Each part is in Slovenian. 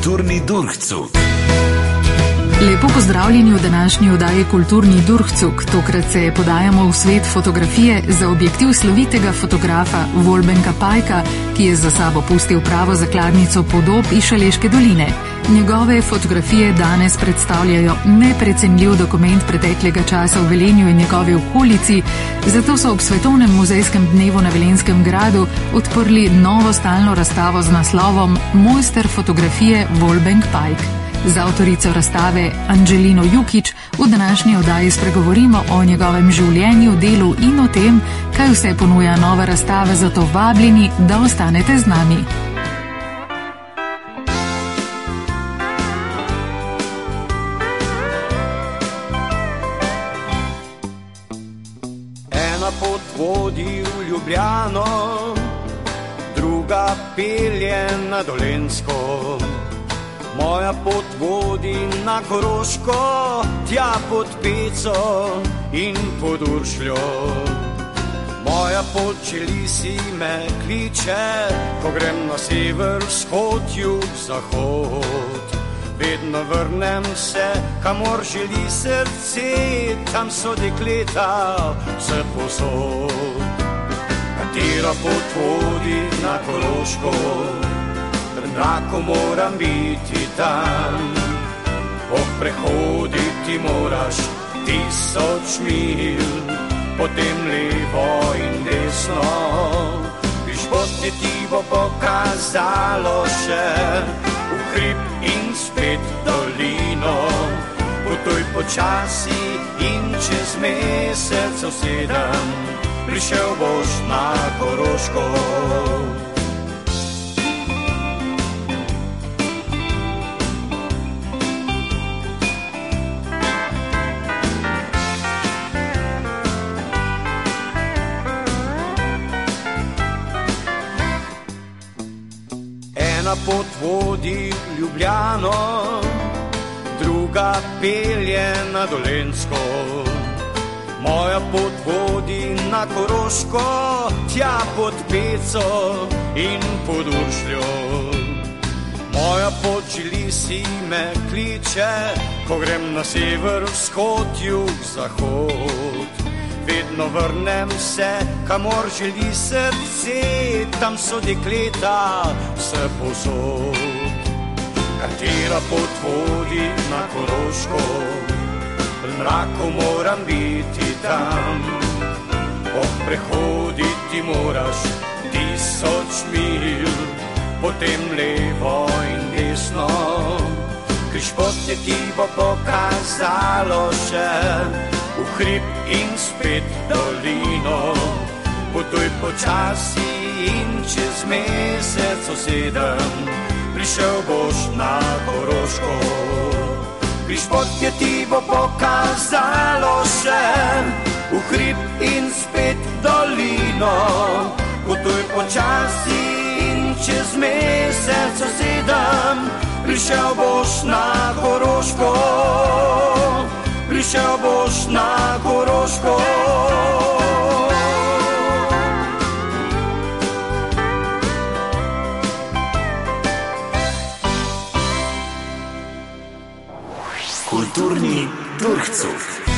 Kulturni Durchzug. Lepo pozdravljeni v današnji oddaji Kulturni Durchzug. Tokrat se podajamo v svet fotografije za objektiv slovitega fotografa Wolfganga Pijka, ki je za sabo pustil pravo zakladnico podob iz Šaleške doline. Njegove fotografije danes predstavljajo neprecenljiv dokument preteklega časa v Velenju in njegovi okolici, zato so ob Svetovnem muzejskem dnevu na Velenskem gradu odprli novo stalno razstavo z naslovom Mojster fotografije Wolfgang Pijk. Z avtorico razstave Angelino Jukić v današnji oddaji spregovorimo o njegovem življenju, delu in o tem, kaj vse ponuja nova razstava, zato vabljeni, da ostanete z nami. Ena pot vodi v Ljubljano, druga pelje na Dolenjsko. Moja pot vodi na Koroško, tja pod Peco in pod Uršljo. Moja pot želi si me kliče, ko grem na sever, vzhod, jug, zahod. Vedno vrnem se, kamor želi srce, tam so dekleta vse posod. Katera pot vodi na Koroško? Enako moram biti tam, prehoditi moraš 1000 mil, potem levo in desno, pišpoti ti bo pokazalo še v hrib in spet dolino. Potuj počasi in čez mesec 7, prišel boš na Koroško. Ena pot vodi v Ljubljano, druga pelje na Dolenjsko. Moja pot vodi na Koroško, tja pod Peco in pod Uršljo. Moja pot želi si me kliče, ko grem na sever, vzhod, jug, zahod. Vedno vrnem se, kamor želi srce, tam so dekleta vse posod. Katera pot vodi na Koroško? V mraku moram biti tam, prehoditi moraš 1000 mil, potem levo in desno, križpotje ti bo pokazalo še v hrib in spet dolino. Potuj počasi in čez mesec 7, prišel boš na Koroško. Križpotje ti bo pokazalo še v hrib in spet dolino. Potuj počasi in čez mesec 7, prišel boš na Koroško. Prišel boš na Koroško. Kulturni Durchzug.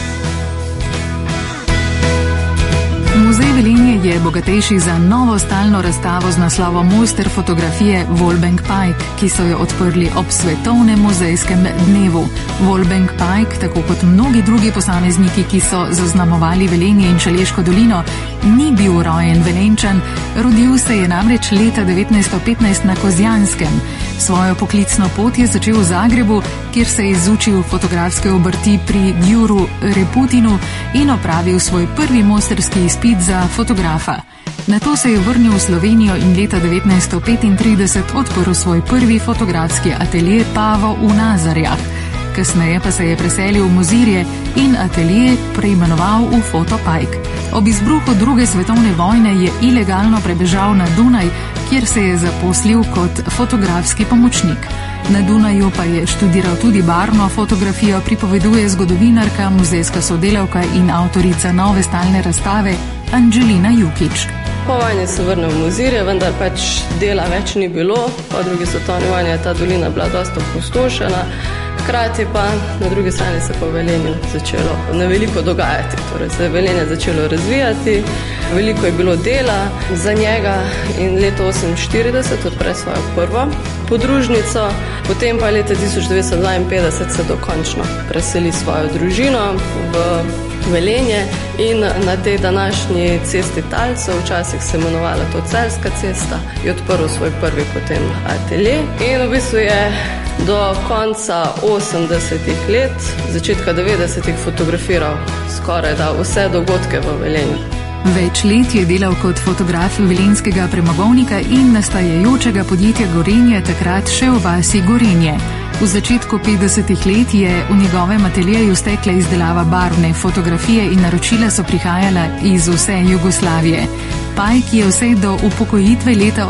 Muzej Velenje je bogatejši za novo stalno razstavo z naslovom Mojster fotografije Wolfgang Pijk, ki so jo odprli ob Svetovnem muzejskem dnevu. Wolfgang Pijk, tako kot mnogi drugi posamezniki, ki so zaznamovali Velenje in Šaleško dolino, ni bil rojen Velenjčan, rodil se je namreč leta 1915 na Kozjanskem. Svojo poklicno pot je začel v Zagrebu, kjer se je izučil fotografske obrti pri Gyuru Reputinu in opravil svoj prvi mojstrski izpit za fotografa. Nato se je vrnil v Slovenijo in leta 1935 odprl svoj prvi fotografski atelje Pavo v Nazarjah. Kasneje pa se je preselil v Mozirje in atelje preimenoval v Foto Pijk. Ob izbruhu druge svetovne vojne je ilegalno prebežal na Dunaj, kjer se je zaposlil kot fotografski pomočnik. Na Dunaju pa je študiral tudi barvno fotografijo, pripoveduje zgodovinarka, muzejska sodelavka in avtorica nove stalne razstave Angelina Jukić. Po vojni se vrnil v Mozirje, vendar pač dela več ni bilo. Po drugi svetovni vojni je ta dolina bila dosta opustošena. Hkrati pa na drugi strani se po Velenju začelo na veliko dogajati. Torej se je Velenje začelo razvijati, veliko je bilo dela za njega in leto 1948 odpre svojo prvo podružnico. Potem pa leta 1952 se dokončno preseli svojo družino v Velenje in na tej današnji cesti Talcev, včasih se imenovala to Celjska cesta, je odprl svoj prvi potem atelje in v bistvu je do konca 80-ih let, začetka 90-ih fotografiral skoraj da vse dogodke v Velenju. Več let je delal kot fotograf velenjskega premogovnika in nastajajočega podjetja Gorenje, takrat še v vasi Gorenje. V začetku 50-ih let je v njegovem ateljeju stekla izdelava barvne fotografije in naročila so prihajala iz vse Jugoslavije. Pajk je vse do upokojitve leta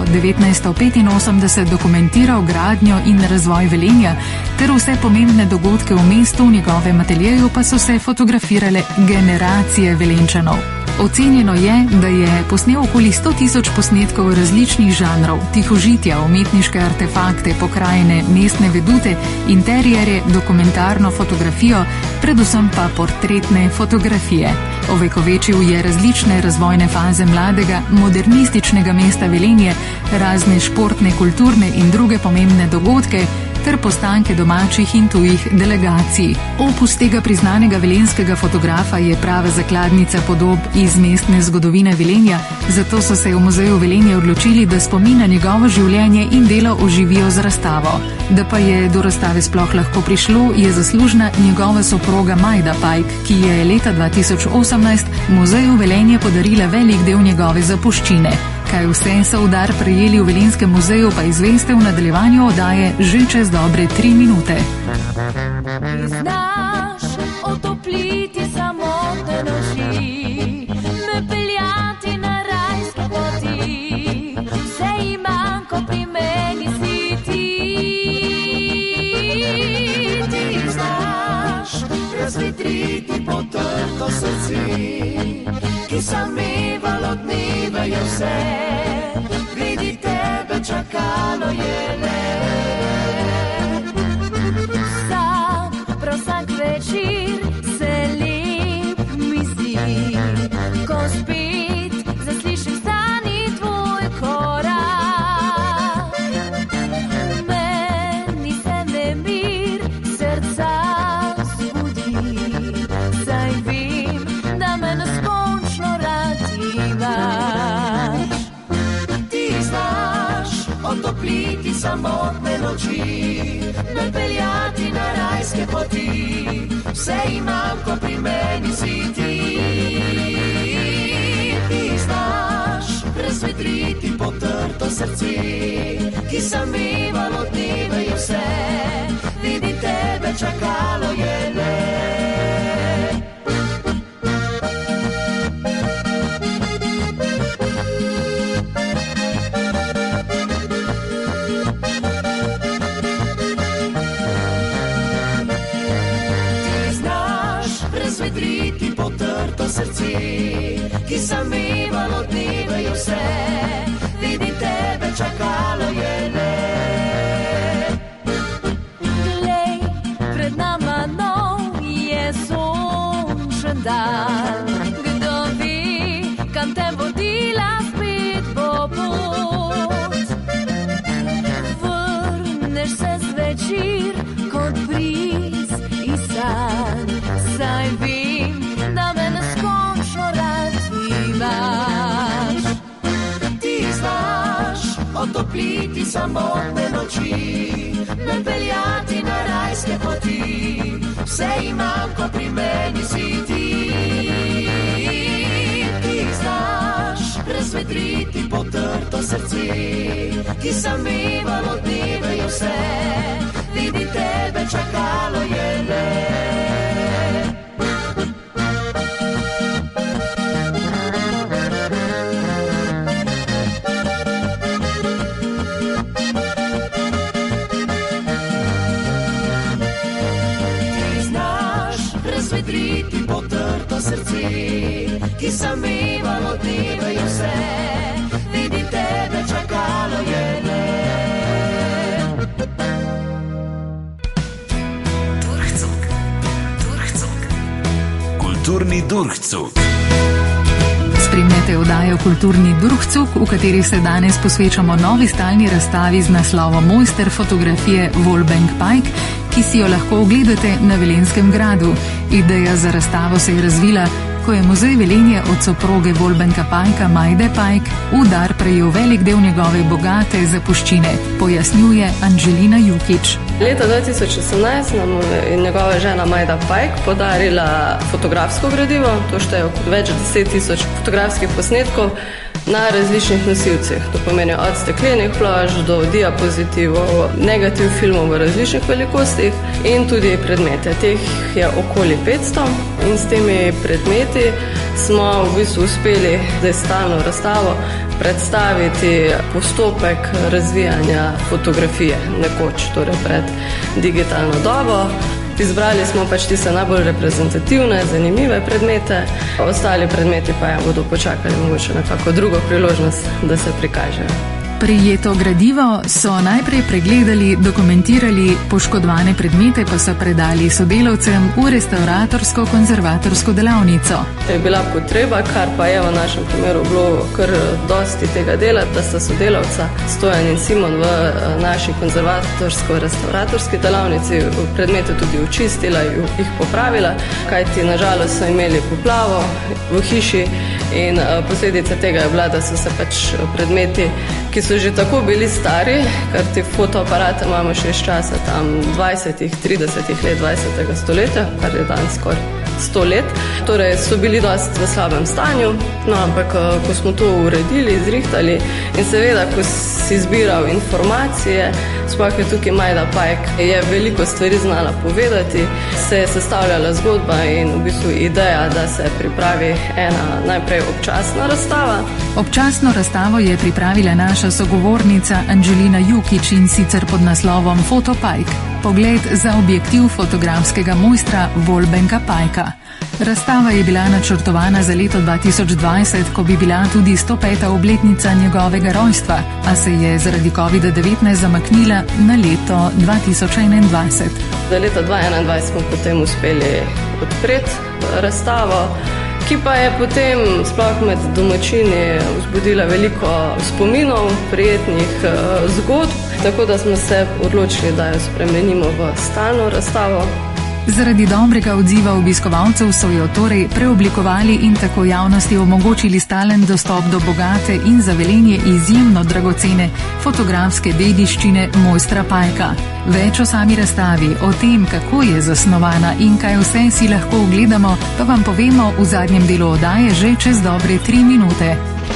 1985 dokumentiral gradnjo in razvoj Velenja ter vse pomembne dogodke v mestu, v njegovem ateljeju pa so se fotografirale generacije Velenjčanov. Ocenjeno je, da je posnel okoli 100 000 posnetkov različnih žanrov, tihožitja, umetniške artefakte, pokrajine, mestne vedute, interierje, dokumentarno fotografijo, predvsem pa portretne fotografije. Ovekovečil je različne razvojne faze mladega, modernističnega mesta Velenje, razne športne, kulturne in druge pomembne dogodke, ter postanke domačih in tujih delegacij. Opus tega priznanega velenjskega fotografa je prava zakladnica podob iz mestne zgodovine Velenja, zato so se v Muzeju Velenje odločili, da spomin na njegovo življenje in delo oživijo z razstavo. Da pa je do razstave sploh lahko prišlo, je zaslužna njegova soproga Majda Pajk, ki je leta 2018 Muzeju Velenje podarila velik del njegove zapuščine. Kaj vse so v dar prejeli v Velenjskem muzeju, pa izveste v nadaljevanju oddaje že čez dobre 3 minute. Znaš otopliti samotne noči, me peljati na rajske poti, vse imam, ko pri meni si ti. Ti znaš razvedriti potrto srce, ki samevalo dnevajo vse, vidi tebe čakalo je le. Vsak večer se lep mi zdi, ko spet zaslišim stani tvoj korak. Meni se nemir srca zbudi, saj vem, da me neskončno rad imaš. Ti znaš otopliti samotne noči, me peljati na rajske poti, vse imam, ko pri meni si ti. Ti znaš razvedriti potrto srce, ki samevalo dnevajo vse, vidi tebe čakalo je le. Razvedriti potrto srce, ki samevalo dnevajo vse, vidi tebe čakalo je le. Glej, pred nama nov je sončen dan, kdo ve, kam te vodila spet bo pot. Vrneš se zvečer kot bris iz sanj, saj vem, da me neskončno rad imaš. Ti znaš otopliti samotne noči, me peljati na rajske poti, vse imam, ko pri meni si ti. Ti znaš razvedriti potrto srce, ki samevalo dnevajo vse, vidi tebe čakalo je le. Razvedriti potrto srce, ki samevalo dnevajo vse, Durchzug. Spremljate oddajo Kulturni Durchzug, v kateri se danes posvečamo novi stalni razstavi z naslovom Mojster fotografije Wolfgang Pike, ki si jo lahko ogledate na Velenskem gradu. Ideja za razstavo se je razvila, ko je muzej Velenje od soproge Wolfganga Pika, Majde Pike, v dar prejel velik del njegove bogate zapuščine, pojasnjuje Angelina Jukić. Leta 2018 nam je njegova žena Majda Pike podarila fotografsko gradivo, to šteje več 10.000 fotografskih posnetkov na različnih nosilcih. To pomeni od steklenih plošč do diapozitivov, negativ filmov v različnih velikostih in tudi predmete. Teh je okoli 500 in s temi predmeti smo v bistvu uspeli za stalno razstavo predstaviti postopek razvijanja fotografije nekoč, torej pred digitalno dobo. Izbrali smo tiste najbolj reprezentativne, zanimive predmete, ostali predmeti pa bodo počakali mogoče na kako drugo priložnost, da se prikažejo. Prijeto gradivo so najprej pregledali, dokumentirali, poškodovane predmete pa so predali sodelavcem v restauratorsko-konzervatorsko delavnico. To je bila potreba, kar pa je v našem primeru bilo kar dosti tega dela, da sta sodelavca Stojan in Simon v naši konzervatorsko-restauratorski delavnici predmete tudi očistila in jih popravila, kajti nažalost so imeli poplavo v hiši in posledica tega je bila, da so se predmeti, ki so že tako bili stari, ker te fotoaparate imamo še iz časa tam 20-30 let 20. stoletja, kar je danes skoraj 100 let. Torej so bili dosti v slabem stanju, no ampak ko smo to uredili, izrihtali in seveda, ko si zbiral informacije, sploh je tukaj Majda Pike, je veliko stvari znala povedati, se je sestavljala zgodba in v bistvu ideja, da se pripravi ena najprej občasna razstava. Občasno razstavo je pripravila naša sogovornica Angelina Jukić in sicer pod naslovom Foto Pike. Pogled za objektiv fotografskega mojstra Wolfganga Pika. Razstava je bila načrtovana za leto 2020, ko bi bila tudi 105. obletnica njegovega rojstva, a se je zaradi COVID-19 zamaknila na leto 2021. Za leto 2021 smo potem uspeli odpreti razstavo, ki pa je potem sploh med domačini vzbudila veliko spominov, prijetnih zgodb, tako da smo se odločili, da jo spremenimo v stalno razstavo. Zaradi dobrega odziva obiskovalcev so jo torej preoblikovali in tako javnosti omogočili stalen dostop do bogate in za Velenje izjemno dragocene fotografske dediščine mojstra Pika. Več o sami razstavi, o tem, kako je zasnovana in kaj vse si lahko ogledamo, pa vam povemo v zadnjem delu oddaje že čez dobre 3 minute.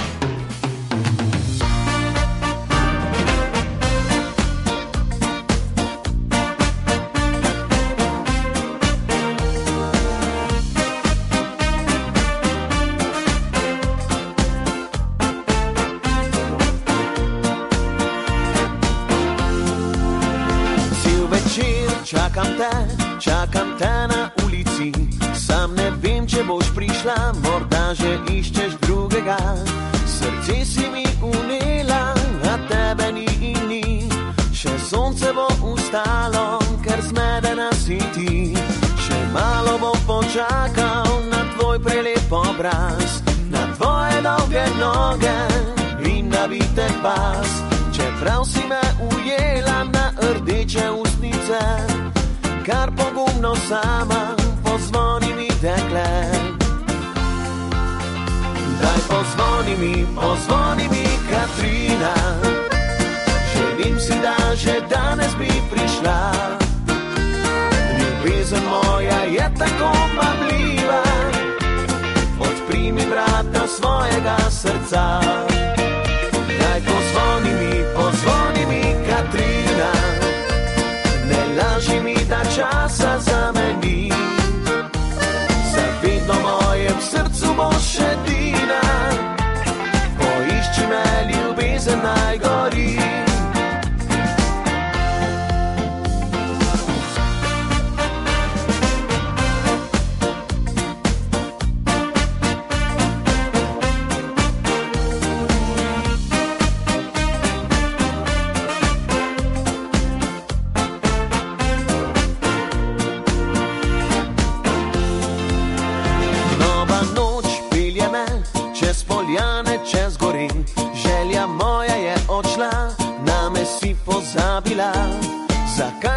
Čakam te na ulici, sam ne vem, če boš prišla, morda že iščeš drugega. Srce si mi unela, a tebe ni in ni, še sonce bo ustalo, ker zmedena si ti. Še malo bom počakal na tvoj prelep obraz, na tvoje dolge noge in navitek pas. Čeprav si me ujela na rdeče ustnice, kar pogumno sama, pozvoni mi, dekle. Daj pozvoni mi, Katrina. Želim si, da že danes bi prišla. Ljubezen moja je tako vabljiva, odpri mi vrata svojega srca. Daj pozvoni mi, Katrina. Ne laži mi, da časa za meni, zavedno mojem srcu boš edina. Poišči me, ljubezen naj gori.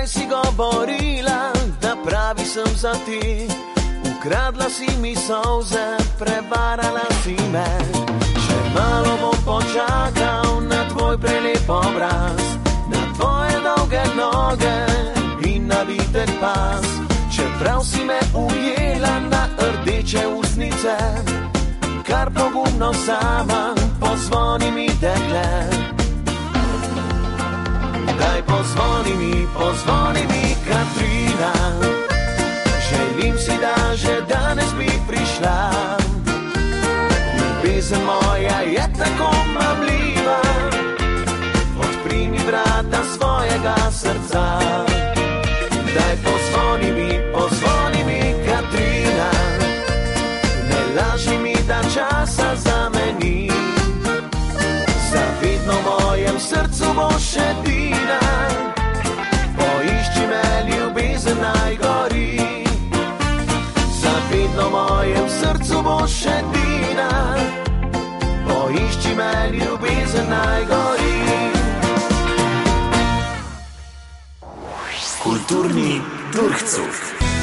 Kdaj si govorila, da pravi sem za ti? Ukradla si mi solze, prevarala si me. Še malo bom počakal na tvoj prelep obraz, na tvoje dolge noge in na vitek pas. Čeprav si me ujela na rdeče ustnice, kar pogumno sama, pozvoni mi, dekle. Daj pozvoni mi, Katrina. Želim si, da že danes bi prišla. Ljubezen moja je tako mamljiva, odpri mi vrata svojega srca. Daj pozvoni mi, Katrina. Ne laži mi, da časa za meni. Zavedno v mojem srcu boš edina. Poišči me, ljubezen naj gori. Zavedno v mojem srcu boš edina. Poišči me, ljubezen naj gori. Kulturni Durchzug.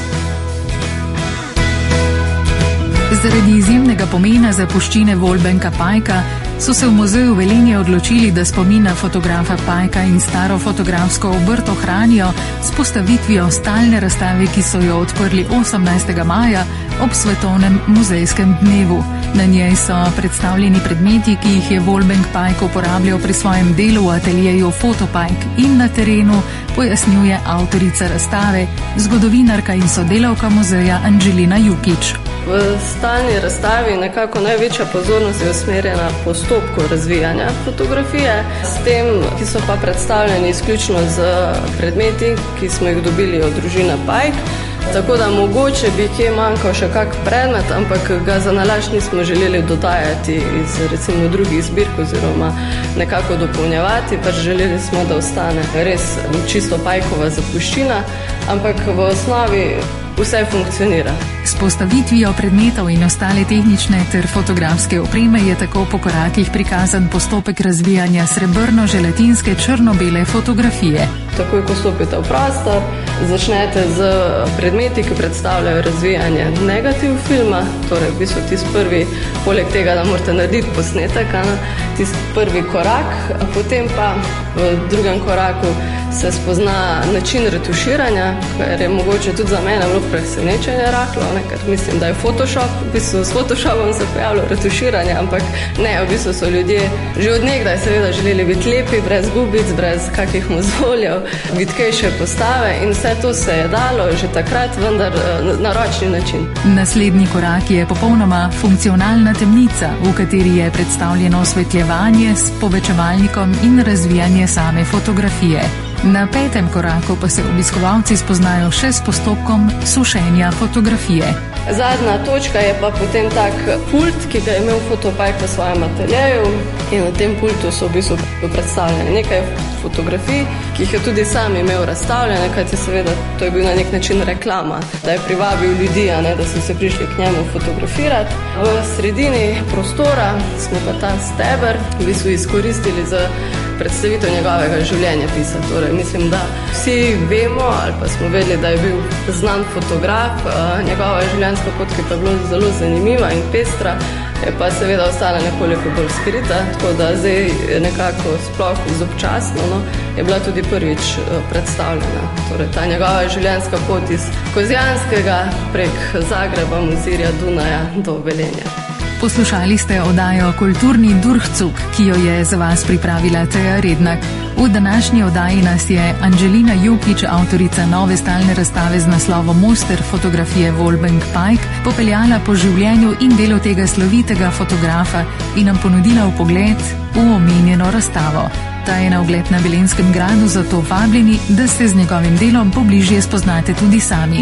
Zaradi izjemnega pomena zapuščine Volbenka Pajka so se v muzeju Velenje odločili, da spomin na fotografa Pajka in staro fotografsko obrt ohranijo s postavitvijo stalne razstave, ki so jo odprli 18. maja ob svetovnem muzejskem dnevu. Na njej so predstavljeni predmeti, ki jih je Volbenk Pajk uporabljal pri svojem delu v ateljeju Fotopajk in na terenu, pojasnjuje avtorica razstave, zgodovinarka in sodelavka muzeja Angelina Jukić. V stalni razstavi nekako največja pozornost je usmerjena postopku razvijanja fotografije, s tem, ki so pa predstavljeni izključno z predmeti, ki smo jih dobili od družine Pajk. Tako da mogoče bi kje manjkal še kak predmet, ampak ga za nalašč nismo želeli dodajati iz recimo drugih zbirk oziroma nekako dopolnjevati, pač želeli smo, da ostane res čisto Pajkova zapuščina, ampak v osnovi vse funkcionira. S postavitvijo predmetov in ostale tehnične ter fotografske opreme je tako po korakih prikazan postopek razvijanja srebrno-želatinske črno-bele fotografije. Takoj, ko stopite v prostor, začnete z predmeti, ki predstavljajo razvijanje negativ filma, torej v bistvu tisti prvi, poleg tega, da morate narediti posnetek, tisti prvi korak, potem pa v drugem koraku se spozna način retuširanja, ker je mogoče tudi za mene bilo presenečenje rahlo, ker mislim, da je Photoshop, v bistvu s Photoshopom se pojavilo retuširanje, ampak ne, v bistvu so ljudje že od nekdaj seveda želeli biti lepi, brez gubic, brez kakih mozoljev, vitkejše postave in vse to se je dalo že takrat, vendar na ročni način. Naslednji korak je popolnoma funkcionalna temnica, v kateri je predstavljeno osvetljevanje s povečevalnikom in razvijanje same fotografije. Na 5. koraku pa se obiskovalci spoznajo še s postopkom sušenja fotografije. Zadnja točka je pa potem tak pult, ki ga je imel Fotopajk v svojem ateljeju in na tem pultu so v bistvu predstavljene nekaj fotografij, ki jih je tudi sam imel razstavljene, kajti seveda to je bil na nek način reklama, da je privabil ljudi, da so se prišli k njemu fotografirati. V sredini prostora smo pa ta steber v bistvu izkoristili za predstavitev njegovega življenjepisa. Torej, mislim, da vsi vemo ali pa smo vedeli, da je bil znan fotograf, njegova življenjska pot, ki pa je bila zelo zanimiva in pestra, je pa seveda ostala nekoliko bolj skrita, tako da zdaj nekako sploh izobčasno je bila tudi prvič predstavljena. Torej, ta njegova življenjska pot iz Kozjanskega prek Zagreba, Mozirja, Dunaja do Velenja. Poslušali ste oddajo Kulturni Durchzug, ki jo je za vas pripravila Teja Rednak. V današnji oddaji nas je Angelina Jukić, avtorica nove stalne razstave z naslovom Mojster fotografije Volbenk Pajk, popeljala po življenju in delu tega slovitega fotografa in nam ponudila vpogled v omenjeno razstavo. Ta je na ogled na Velenskem gradu, zato vabljeni, da se z njegovim delom pobližje spoznate tudi sami.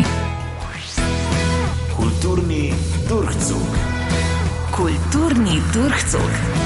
Kulturni Durchzug. Kulturni Durchzug.